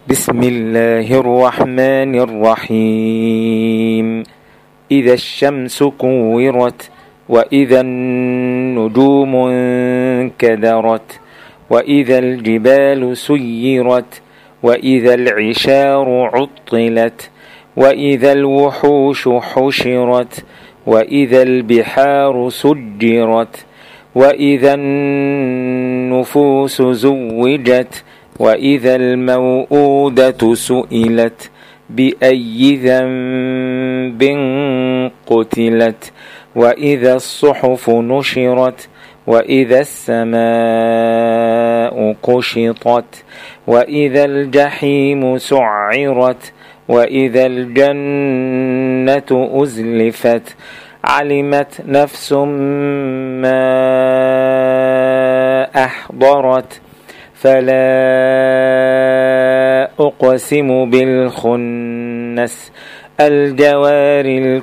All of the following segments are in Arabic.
بسم الله الرحمن الرحيم. إذا الشمس كورت، وإذا النجوم انكدرت، وإذا الجبال سيرت، وإذا العشار عطلت، وإذا الوحوش حشرت، وإذا البحار سجرت، وإذا النفوس زوجت، وإذا الموءودة سئلت بأي ذنب قتلت، وإذا الصحف نشرت، وإذا السماء كشطت، وإذا الجحيم سعرت، وإذا الجنة أزلفت. علمت نفس ما أحضرت. فلا أقسم بالخنس، الجوار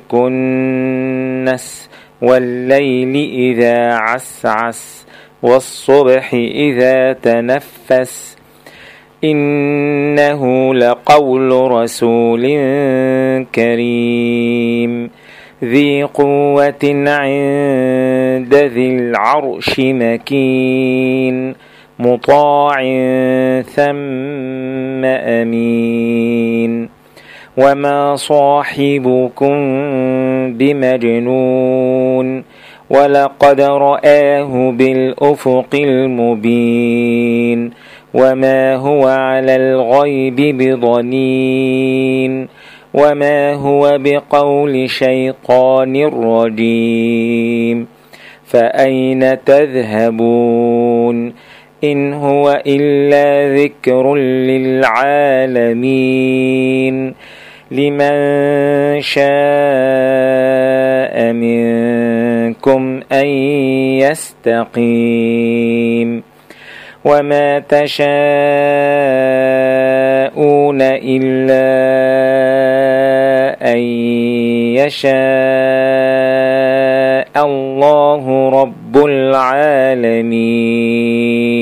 الكنس، والليل إذا عسعس، والصبح إذا تنفس. إنه لقول رسول كريم ذي قوة عند ذي العرش مكين، مطاع ثم أمين. وما صاحبكم بمجنون، ولقد رآه بالأفق المبين. وما هو على الغيب بضنين، وما هو بقول شيطان رجيم. فأين تذهبون؟ إن هو إلا ذكر للعالمين. لمن شاء منكم أن يستقيم. وما تشاءون إلا أن يشاء الله رب العالمين.